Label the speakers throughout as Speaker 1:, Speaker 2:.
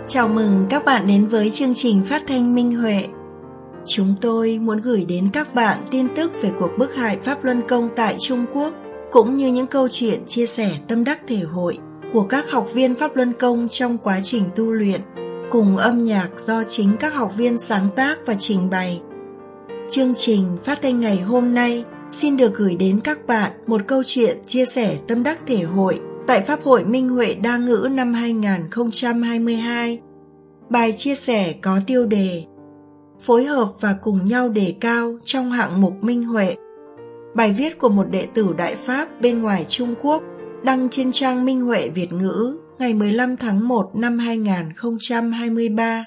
Speaker 1: Chào mừng các bạn đến với chương trình phát thanh Minh Huệ. Chúng tôi muốn gửi đến các bạn tin tức về cuộc bức hại Pháp Luân Công tại Trung Quốc, cũng như những câu chuyện chia sẻ tâm đắc thể hội của các học viên Pháp Luân Công trong quá trình tu luyện, cùng âm nhạc do chính các học viên sáng tác và trình bày. Chương trình phát thanh ngày hôm nay xin được gửi đến các bạn một câu chuyện chia sẻ tâm đắc thể hội tại Pháp hội Minh Huệ Đa Ngữ năm 2022. Bài chia sẻ có tiêu đề Phối hợp và cùng nhau đề cao trong hạng mục Minh Huệ. Bài viết của một đệ tử Đại Pháp bên ngoài Trung Quốc, đăng trên trang Minh Huệ Việt ngữ ngày 15 tháng 1 năm 2023.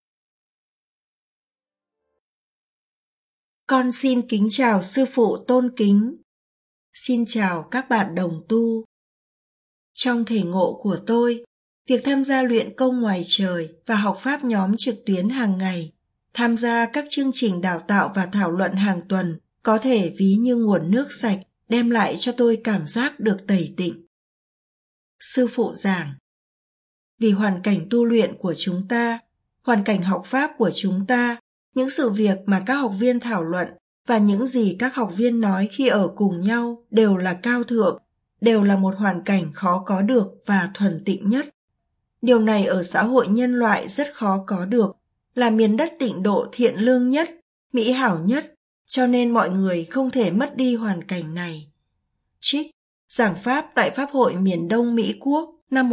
Speaker 1: Con xin kính chào sư phụ tôn kính. Xin chào các bạn đồng tu. Trong thể ngộ của tôi, việc tham gia luyện công ngoài trời và học pháp nhóm trực tuyến hàng ngày, tham gia các chương trình đào tạo và thảo luận hàng tuần có thể ví như nguồn nước sạch đem lại cho tôi cảm giác được tẩy tịnh. Sư phụ giảng, vì hoàn cảnh tu luyện của chúng ta, hoàn cảnh học pháp của chúng ta, những sự việc mà các học viên thảo luận và những gì các học viên nói khi ở cùng nhau đều là cao thượng, đều là một hoàn cảnh khó có được và thuần tịnh nhất. Điều này ở xã hội nhân loại rất khó có được, là miền đất tịnh độ thiện lương nhất, mỹ hảo nhất, cho nên mọi người không thể mất đi hoàn cảnh này. Trích, giảng pháp tại Pháp hội miền Đông Mỹ Quốc năm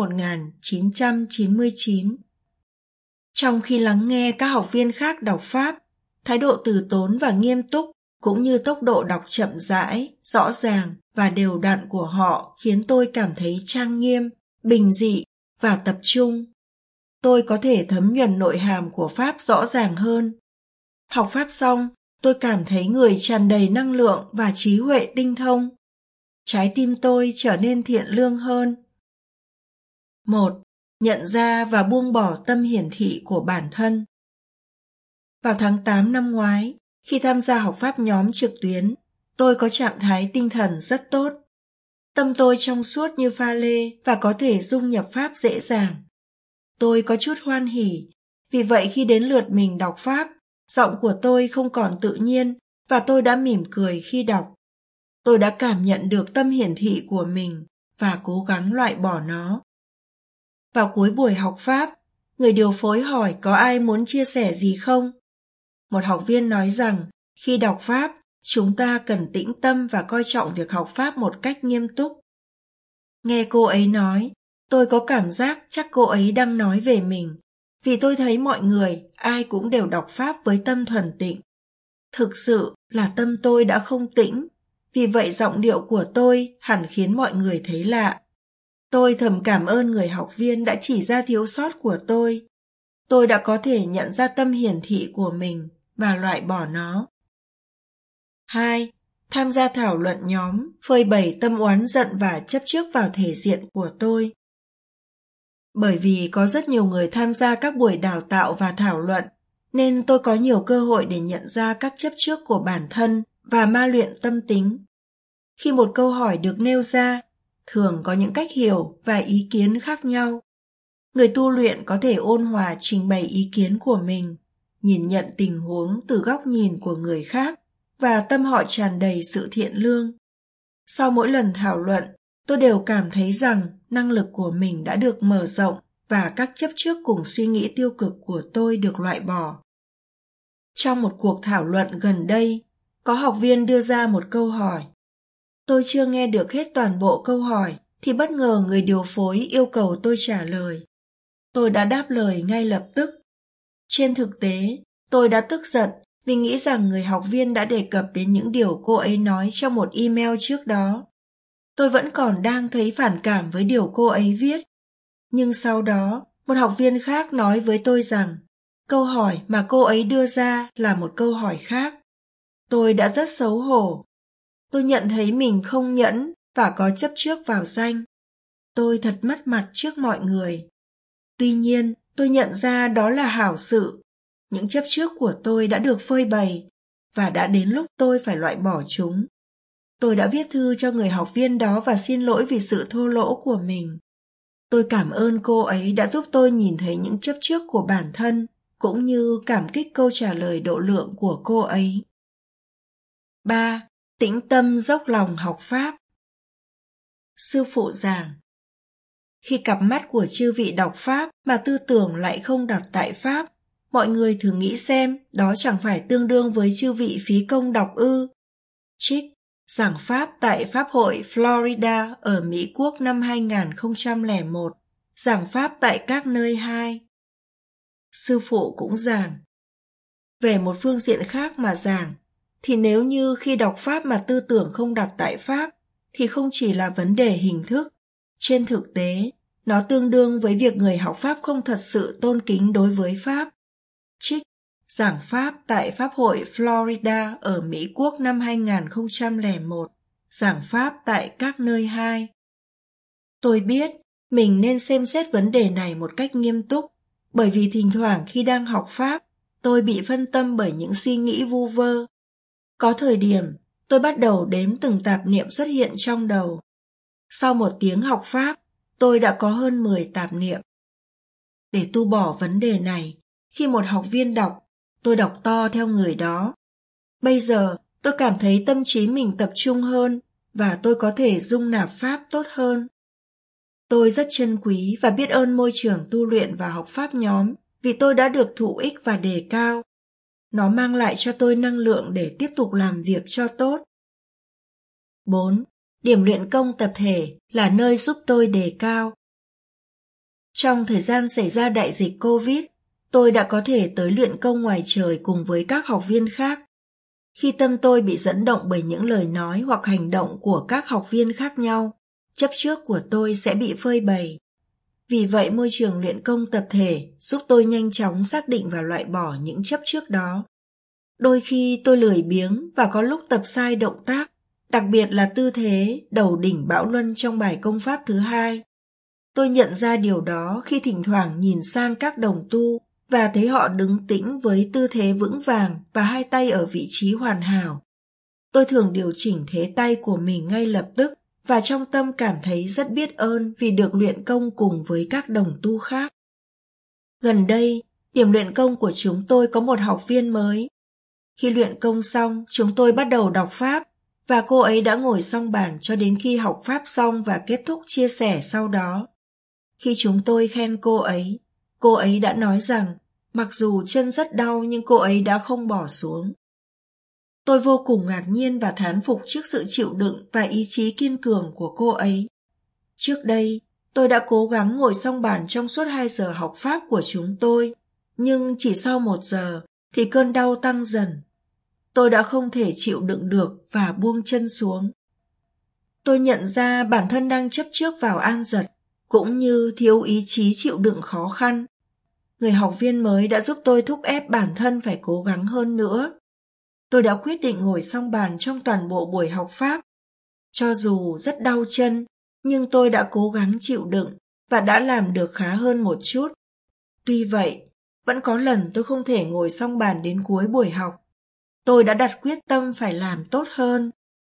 Speaker 1: 1999. Trong khi lắng nghe các học viên khác đọc pháp, thái độ từ tốn và nghiêm túc cũng như tốc độ đọc chậm rãi, rõ ràng và đều đặn của họ khiến tôi cảm thấy trang nghiêm, bình dị và tập trung. Tôi có thể thấm nhuần nội hàm của pháp rõ ràng hơn. Học pháp xong, tôi cảm thấy người tràn đầy năng lượng và trí huệ tinh thông. Trái tim tôi trở nên thiện lương hơn. 1. Nhận ra và buông bỏ tâm hiển thị của bản thân. Vào tháng 8 năm ngoái, khi tham gia học pháp nhóm trực tuyến, tôi có trạng thái tinh thần rất tốt. Tâm tôi trong suốt như pha lê và có thể dung nhập pháp dễ dàng. Tôi có chút hoan hỉ, vì vậy khi đến lượt mình đọc pháp, giọng của tôi không còn tự nhiên và tôi đã mỉm cười khi đọc. Tôi đã cảm nhận được tâm hiển thị của mình và cố gắng loại bỏ nó. Vào cuối buổi học pháp, người điều phối hỏi có ai muốn chia sẻ gì không? Một học viên nói rằng, khi đọc pháp, chúng ta cần tĩnh tâm và coi trọng việc học pháp một cách nghiêm túc. Nghe cô ấy nói, tôi có cảm giác chắc cô ấy đang nói về mình, vì tôi thấy mọi người, ai cũng đều đọc pháp với tâm thuần tịnh. Thực sự là tâm tôi đã không tĩnh, vì vậy giọng điệu của tôi hẳn khiến mọi người thấy lạ. Tôi thầm cảm ơn người học viên đã chỉ ra thiếu sót của tôi. Tôi đã có thể nhận ra tâm hiển thị của mình và loại bỏ nó. 2. Tham gia thảo luận nhóm, phơi bày tâm oán giận và chấp trước vào thể diện của tôi. Bởi vì có rất nhiều người tham gia các buổi đào tạo và thảo luận, nên tôi có nhiều cơ hội để nhận ra các chấp trước của bản thân và ma luyện tâm tính. Khi một câu hỏi được nêu ra, thường có những cách hiểu và ý kiến khác nhau. Người tu luyện có thể ôn hòa trình bày ý kiến của mình, nhìn nhận tình huống từ góc nhìn của người khác và tâm họ tràn đầy sự thiện lương. Sau mỗi lần thảo luận, tôi đều cảm thấy rằng năng lực của mình đã được mở rộng và các chấp trước cùng suy nghĩ tiêu cực của tôi được loại bỏ. Trong một cuộc thảo luận gần đây, có học viên đưa ra một câu hỏi. Tôi chưa nghe được hết toàn bộ câu hỏi thì bất ngờ người điều phối yêu cầu tôi trả lời. Tôi đã đáp lời ngay lập tức. Trên thực tế, tôi đã tức giận vì nghĩ rằng người học viên đã đề cập đến những điều cô ấy nói trong một email trước đó. Tôi vẫn còn đang thấy phản cảm với điều cô ấy viết. Nhưng sau đó, một học viên khác nói với tôi rằng câu hỏi mà cô ấy đưa ra là một câu hỏi khác. Tôi đã rất xấu hổ. Tôi nhận thấy mình không nhẫn và có chấp trước vào danh. Tôi thật mất mặt trước mọi người. Tuy nhiên, tôi nhận ra đó là hảo sự. Những chấp trước của tôi đã được phơi bày và đã đến lúc tôi phải loại bỏ chúng. Tôi đã viết thư cho người học viên đó và xin lỗi vì sự thô lỗ của mình. Tôi cảm ơn cô ấy đã giúp tôi nhìn thấy những chấp trước của bản thân, cũng như cảm kích câu trả lời độ lượng của cô ấy. 3. Tĩnh tâm dốc lòng học Pháp. Sư phụ giảng: khi cặp mắt của chư vị đọc Pháp mà tư tưởng lại không đặt tại Pháp, mọi người thử nghĩ xem đó chẳng phải tương đương với chư vị phí công đọc ư? Trích giảng Pháp tại Pháp hội Florida ở Mỹ Quốc năm 2001, giảng Pháp tại các nơi 2. Sư phụ cũng giảng: về một phương diện khác mà giảng, thì nếu như khi đọc Pháp mà tư tưởng không đặt tại Pháp, thì không chỉ là vấn đề hình thức. Trên thực tế, nó tương đương với việc người học Pháp không thật sự tôn kính đối với Pháp. Trích giảng Pháp tại Pháp hội Florida ở Mỹ Quốc năm 2001, giảng Pháp tại các nơi 2. Tôi biết mình nên xem xét vấn đề này một cách nghiêm túc, bởi vì thỉnh thoảng khi đang học Pháp, tôi bị phân tâm bởi những suy nghĩ vu vơ. Có thời điểm, tôi bắt đầu đếm từng tạp niệm xuất hiện trong đầu. Sau 1 tiếng học Pháp, tôi đã có hơn 10 tạp niệm. Để tu bỏ vấn đề này, khi một học viên đọc, tôi đọc to theo người đó. Bây giờ, tôi cảm thấy tâm trí mình tập trung hơn và tôi có thể dung nạp Pháp tốt hơn. Tôi rất trân quý và biết ơn môi trường tu luyện và học Pháp nhóm vì tôi đã được thụ ích và đề cao. Nó mang lại cho tôi năng lượng để tiếp tục làm việc cho tốt. 4. Điểm luyện công tập thể là nơi giúp tôi đề cao. Trong thời gian xảy ra đại dịch Covid, tôi đã có thể tới luyện công ngoài trời cùng với các học viên khác. Khi tâm tôi bị dẫn động bởi những lời nói hoặc hành động của các học viên khác nhau, chấp trước của tôi sẽ bị phơi bày. Vì vậy môi trường luyện công tập thể giúp tôi nhanh chóng xác định và loại bỏ những chấp trước đó. Đôi khi tôi lười biếng và có lúc tập sai động tác, đặc biệt là tư thế đầu đỉnh Bão Luân trong bài công pháp thứ 2. Tôi nhận ra điều đó khi thỉnh thoảng nhìn sang các đồng tu và thấy họ đứng tĩnh với tư thế vững vàng và 2 tay ở vị trí hoàn hảo. Tôi thường điều chỉnh thế tay của mình ngay lập tức và trong tâm cảm thấy rất biết ơn vì được luyện công cùng với các đồng tu khác. Gần đây, điểm luyện công của chúng tôi có một học viên mới. Khi luyện công xong, chúng tôi bắt đầu đọc Pháp và cô ấy đã ngồi song bàn cho đến khi học Pháp xong và kết thúc chia sẻ sau đó. Khi chúng tôi khen cô ấy đã nói rằng mặc dù chân rất đau nhưng cô ấy đã không bỏ xuống. Tôi vô cùng ngạc nhiên và thán phục trước sự chịu đựng và ý chí kiên cường của cô ấy. Trước đây, tôi đã cố gắng ngồi song bàn trong suốt 2 giờ học Pháp của chúng tôi, nhưng chỉ sau 1 giờ thì cơn đau tăng dần. Tôi đã không thể chịu đựng được và buông chân xuống. Tôi nhận ra bản thân đang chấp trước vào an dật, cũng như thiếu ý chí chịu đựng khó khăn. Người học viên mới đã giúp tôi thúc ép bản thân phải cố gắng hơn nữa. Tôi đã quyết định ngồi song bàn trong toàn bộ buổi học Pháp. Cho dù rất đau chân, nhưng tôi đã cố gắng chịu đựng và đã làm được khá hơn một chút. Tuy vậy, vẫn có lần tôi không thể ngồi song bàn đến cuối buổi học. Tôi đã đặt quyết tâm phải làm tốt hơn.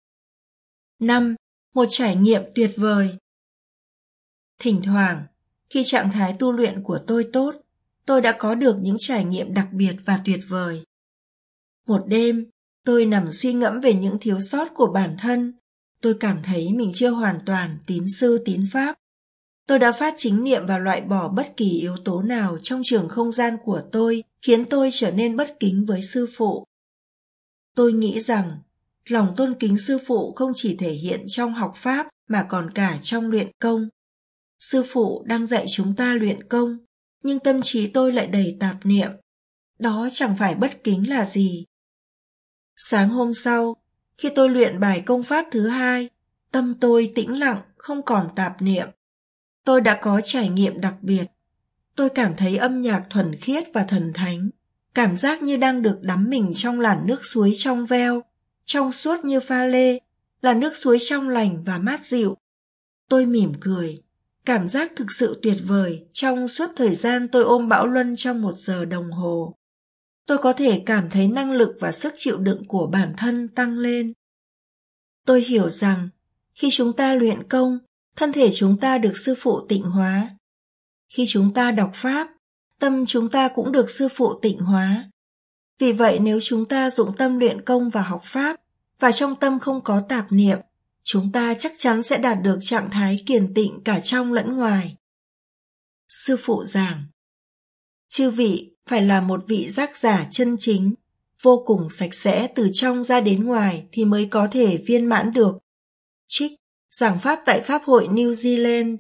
Speaker 1: 5. Một trải nghiệm tuyệt vời. Thỉnh thoảng, khi trạng thái tu luyện của tôi tốt, tôi đã có được những trải nghiệm đặc biệt và tuyệt vời. Một đêm, tôi nằm suy ngẫm về những thiếu sót của bản thân. Tôi cảm thấy mình chưa hoàn toàn tín sư tín pháp. Tôi đã phát chính niệm và loại bỏ bất kỳ yếu tố nào trong trường không gian của tôi khiến tôi trở nên bất kính với sư phụ. Tôi nghĩ rằng lòng tôn kính sư phụ không chỉ thể hiện trong học Pháp mà còn cả trong luyện công. Sư phụ đang dạy chúng ta luyện công, nhưng tâm trí tôi lại đầy tạp niệm. Đó chẳng phải bất kính là gì. Sáng hôm sau, khi tôi luyện bài công pháp thứ 2, tâm tôi tĩnh lặng, không còn tạp niệm. Tôi đã có trải nghiệm đặc biệt. Tôi cảm thấy âm nhạc thuần khiết và thần thánh, cảm giác như đang được đắm mình trong làn nước suối trong veo, trong suốt như pha lê, là nước suối trong lành và mát dịu. Tôi mỉm cười, cảm giác thực sự tuyệt vời trong suốt thời gian tôi ôm Bão Luân trong 1 giờ đồng hồ. Tôi có thể cảm thấy năng lực và sức chịu đựng của bản thân tăng lên. Tôi hiểu rằng, khi chúng ta luyện công, thân thể chúng ta được sư phụ tịnh hóa. Khi chúng ta đọc Pháp, tâm chúng ta cũng được sư phụ tịnh hóa. Vì vậy nếu chúng ta dụng tâm luyện công và học Pháp, và trong tâm không có tạp niệm, chúng ta chắc chắn sẽ đạt được trạng thái kiền tịnh cả trong lẫn ngoài. Sư phụ giảng: chư vị phải là một vị giác giả chân chính, vô cùng sạch sẽ từ trong ra đến ngoài thì mới có thể viên mãn được. Trích Giảng Pháp tại Pháp hội New Zealand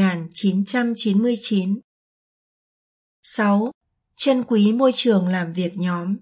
Speaker 1: 1999. 6. Trân quý môi trường làm việc nhóm.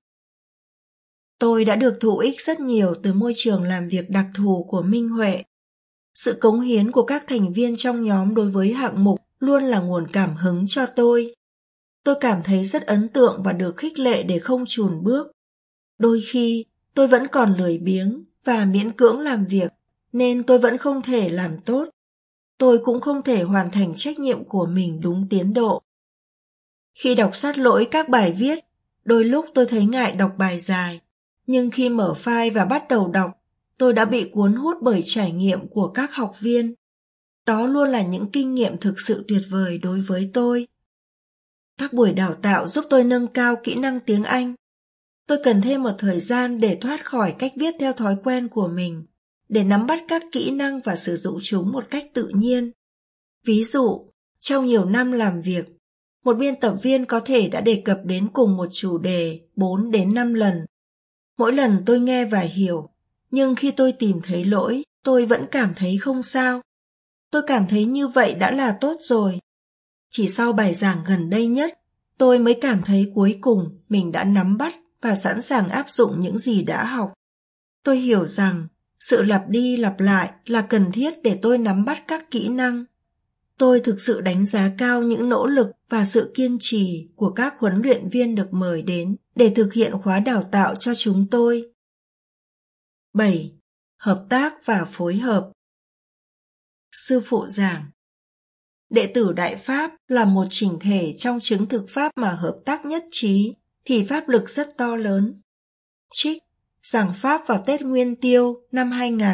Speaker 1: Tôi đã được thụ ích rất nhiều từ môi trường làm việc đặc thù của Minh Huệ. Sự cống hiến của các thành viên trong nhóm đối với hạng mục luôn là nguồn cảm hứng cho tôi. Tôi cảm thấy rất ấn tượng và được khích lệ để không chùn bước. Đôi khi, tôi vẫn còn lười biếng và miễn cưỡng làm việc, nên tôi vẫn không thể làm tốt. Tôi cũng không thể hoàn thành trách nhiệm của mình đúng tiến độ. Khi đọc soát lỗi các bài viết, đôi lúc tôi thấy ngại đọc bài dài, nhưng khi mở file và bắt đầu đọc, tôi đã bị cuốn hút bởi trải nghiệm của các học viên. Đó luôn là những kinh nghiệm thực sự tuyệt vời đối với tôi. Các buổi đào tạo giúp tôi nâng cao kỹ năng tiếng Anh. Tôi cần thêm một thời gian để thoát khỏi cách viết theo thói quen của mình, để nắm bắt các kỹ năng và sử dụng chúng một cách tự nhiên. Ví dụ, trong nhiều năm làm việc, một biên tập viên có thể đã đề cập đến cùng một chủ đề 4 đến 5 lần. Mỗi lần tôi nghe và hiểu, nhưng khi tôi tìm thấy lỗi, tôi vẫn cảm thấy không sao. Tôi cảm thấy như vậy đã là tốt rồi. Chỉ sau bài giảng gần đây nhất, tôi mới cảm thấy cuối cùng mình đã nắm bắt và sẵn sàng áp dụng những gì đã học. Tôi hiểu rằng sự lặp đi lặp lại là cần thiết để tôi nắm bắt các kỹ năng. Tôi thực sự đánh giá cao những nỗ lực và sự kiên trì của các huấn luyện viên được mời đến để thực hiện khóa đào tạo cho chúng tôi. 7. Hợp tác và phối hợp. Sư phụ giảng: đệ tử Đại Pháp là một chỉnh thể trong chứng thực Pháp mà hợp tác nhất trí thì pháp lực rất to lớn. Trích Giảng Pháp vào Tết Nguyên Tiêu năm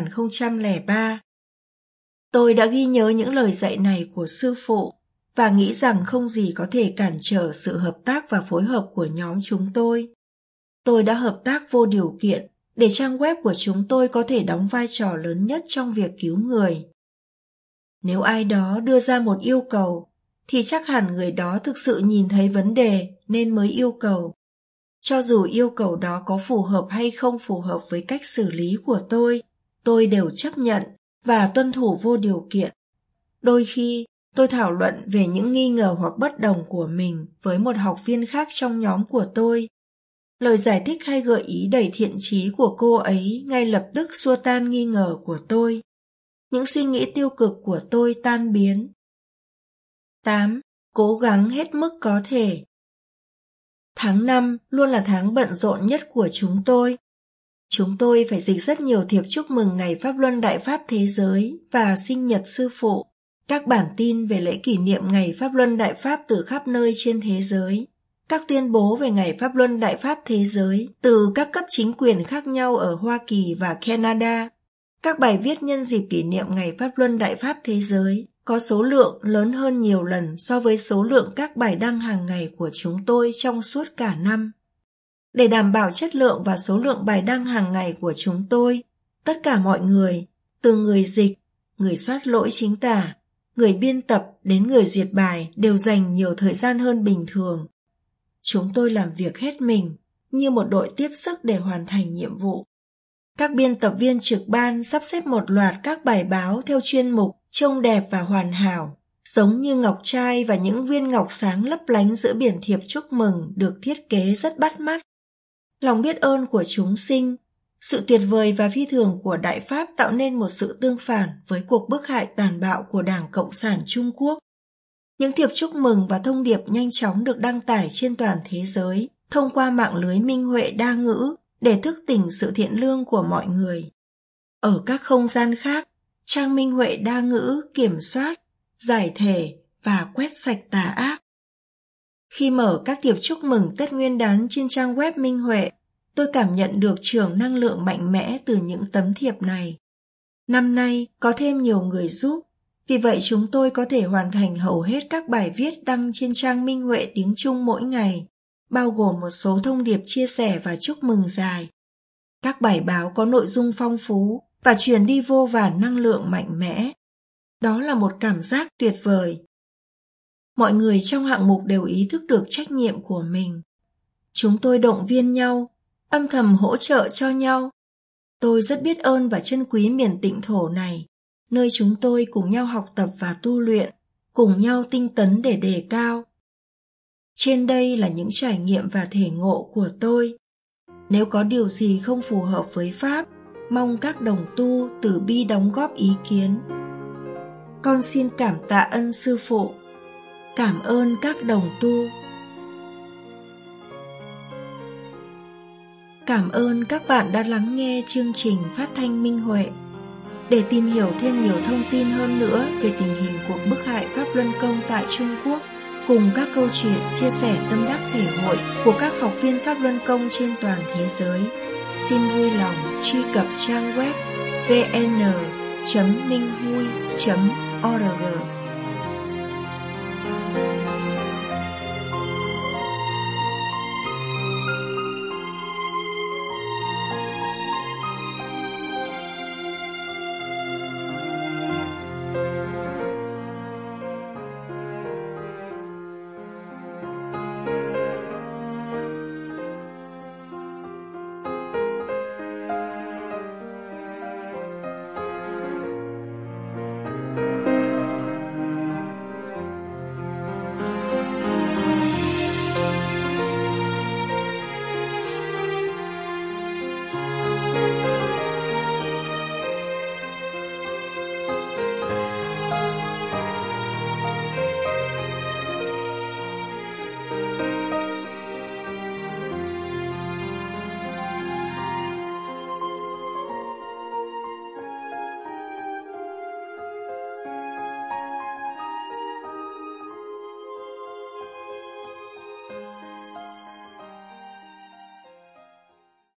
Speaker 1: 2003. Tôi đã ghi nhớ những lời dạy này của sư phụ và nghĩ rằng không gì có thể cản trở sự hợp tác và phối hợp của nhóm chúng tôi. Tôi đã hợp tác vô điều kiện để trang web của chúng tôi có thể đóng vai trò lớn nhất trong việc cứu người. Nếu ai đó đưa ra một yêu cầu, thì chắc hẳn người đó thực sự nhìn thấy vấn đề nên mới yêu cầu. Cho dù yêu cầu đó có phù hợp hay không phù hợp với cách xử lý của tôi đều chấp nhận và tuân thủ vô điều kiện. Đôi khi, tôi thảo luận về những nghi ngờ hoặc bất đồng của mình với một học viên khác trong nhóm của tôi. Lời giải thích hay gợi ý đầy thiện chí của cô ấy ngay lập tức xua tan nghi ngờ của tôi. Những suy nghĩ tiêu cực của tôi tan biến. 8. Cố gắng hết mức có thể. Tháng 5 luôn là tháng bận rộn nhất của chúng tôi. Chúng tôi phải dịch rất nhiều thiệp chúc mừng Ngày Pháp Luân Đại Pháp Thế Giới và sinh nhật sư phụ, các bản tin về lễ kỷ niệm Ngày Pháp Luân Đại Pháp từ khắp nơi trên thế giới, các tuyên bố về Ngày Pháp Luân Đại Pháp Thế Giới từ các cấp chính quyền khác nhau ở Hoa Kỳ và Canada, các bài viết nhân dịp kỷ niệm Ngày Pháp Luân Đại Pháp Thế Giới có số lượng lớn hơn nhiều lần so với số lượng các bài đăng hàng ngày của chúng tôi trong suốt cả năm. Để đảm bảo chất lượng và số lượng bài đăng hàng ngày của chúng tôi, tất cả mọi người, từ người dịch, người soát lỗi chính tả, người biên tập đến người duyệt bài đều dành nhiều thời gian hơn bình thường. Chúng tôi làm việc hết mình, như một đội tiếp sức để hoàn thành nhiệm vụ. Các biên tập viên trực ban sắp xếp một loạt các bài báo theo chuyên mục trông đẹp và hoàn hảo, giống như ngọc trai và những viên ngọc sáng lấp lánh giữa biển thiệp chúc mừng được thiết kế rất bắt mắt. Lòng biết ơn của chúng sinh, sự tuyệt vời và phi thường của Đại Pháp tạo nên một sự tương phản với cuộc bức hại tàn bạo của Đảng Cộng sản Trung Quốc. Những thiệp chúc mừng và thông điệp nhanh chóng được đăng tải trên toàn thế giới thông qua mạng lưới Minh Huệ đa ngữ để thức tỉnh sự thiện lương của mọi người. Ở các không gian khác, trang Minh Huệ đa ngữ kiểm soát, giải thể và quét sạch tà ác. Khi mở các thiệp chúc mừng Tết Nguyên đán trên trang web Minh Huệ, tôi cảm nhận được chưởng năng lượng mạnh mẽ từ những tấm thiệp này. Năm nay có thêm nhiều người giúp, Vì vậy chúng tôi có thể hoàn thành hầu hết các bài viết đăng trên trang Minh Huệ tiếng Trung mỗi ngày, bao gồm một số thông điệp chia sẻ và chúc mừng dài. Các bài báo có nội dung phong phú và truyền đi vô vàn năng lượng mạnh mẽ. Đó là một cảm giác tuyệt vời. Mọi người trong hạng mục đều ý thức được trách nhiệm của mình. Chúng tôi động viên nhau, âm thầm hỗ trợ cho nhau. Tôi rất biết ơn và trân quý miền Tịnh Thổ này, nơi chúng tôi cùng nhau học tập và tu luyện, cùng nhau tinh tấn để đề cao. Trên đây là những trải nghiệm và thể ngộ của tôi. Nếu có điều gì không phù hợp với Pháp, mong các đồng tu từ bi đóng góp ý kiến. Con xin cảm tạ ân Sư Phụ. Cảm ơn các đồng tu. Cảm ơn các bạn đã lắng nghe chương trình phát thanh Minh Huệ. Để tìm hiểu thêm nhiều thông tin hơn nữa về tình hình cuộc bức hại Pháp Luân Công tại Trung Quốc, cùng các câu chuyện chia sẻ tâm đắc thể hội của các học viên Pháp Luân Công trên toàn thế giới, xin vui lòng truy cập trang web vn.minhui.org.